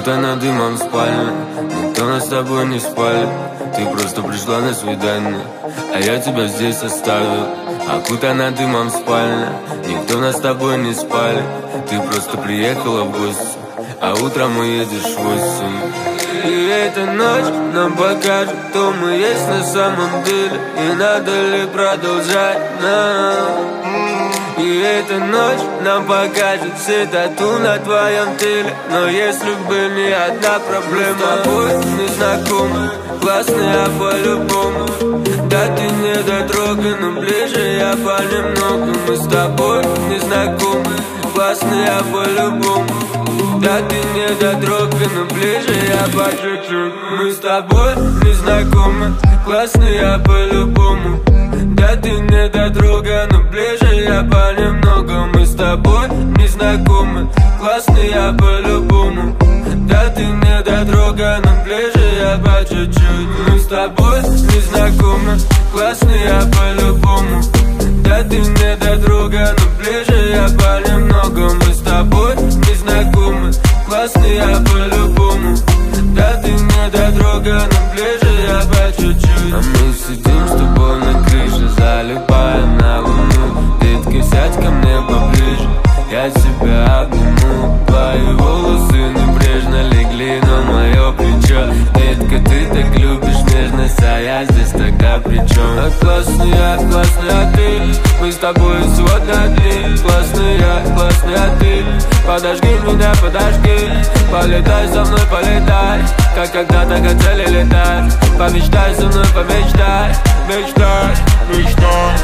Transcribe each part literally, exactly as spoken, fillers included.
Окутана дымом спальня, никто нас с тобой не спалит. Ты просто пришла на свидание, а я тебя здесь оставил. Окутана дымом спальня, никто нас с тобой не спалит. Ты просто приехала в гости, а утром уедешь в восемь. И эта ночь нам покажет, кто мы есть на самом деле, и надо ли продолжать нам. И эта ночь нам покажет все тату на твоем теле. Но если бы не одна проблема, мы с тобой не знакомы, классная по-любому. Да ты не дотрогай, но ближе я понемногу. Мы с тобой не знакомы, классная по-любому. Да ты не дотрогай, но ближе я по чуть-чуть. Мы с тобой не знакомы, классная по-любому. Да ты не дотрогай, но ближе я понемногу. Мы с тобой не знакомы, классный я по-любому. Да ты не дотрогай, но ближе я по чуть-чуть. Мы с тобой не знакомы, классный я по-любому. Да ты не дотрогай, но ближе я понемногу. Мы с тобой не знакомы, классный я по-любому. Да ты не дотрогай, но ближе я по чуть-чуть. А мы сидим с тобой на крыше, залипая на луну. Детка, сядь ко мне поближе, я тебя обниму. Твои волосы небрежно легли на мое плечо. Детка, ты так любишь нежность, а я здесь тогда при чем? А классная, классная ты, мы с тобой сегодня одни. Классная, классная ты, подожги меня, подожги. Полетай со мной, полетай, как когда-то хотели летать. Помечтай со мной, помечтай, мечтай, мечтай.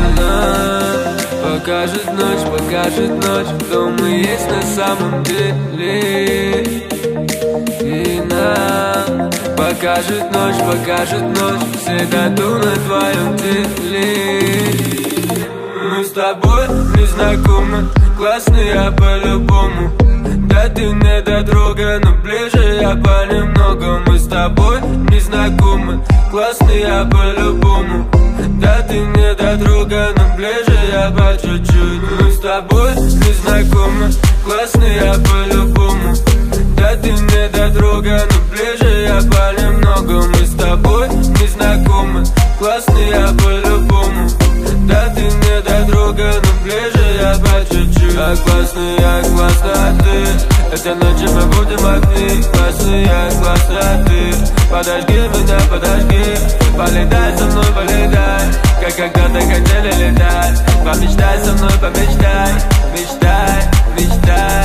Покажет ночь, покажет ночь, кто мы есть на самом деле. И нам покажет ночь, покажет ночь, все тату на твоем теле. Мы с тобой не знакомы, классный я по-любому. Да ты не дотрогай, но ближе я понемногу. Мы с тобой не знакомы, классный я по-любому. Да ты не дотрогай, но ближе я по чуть-чуть. Мы с тобой не знакомы, классный я по-любому. Да ты не дотрогай, но ближе я понемногу. Мы с тобой не знакомы, классный я по-любому. Да ты не дотрогай, но ближе я по чуть-чуть. А классный я, классная ты, этой ночью мы будем одни. Классный я, классная ты, подожди меня, подожди. Полетай со мной, полетай, как когда-то хотели летать. Помечтай со мной, помечтай, мечтай, мечтай.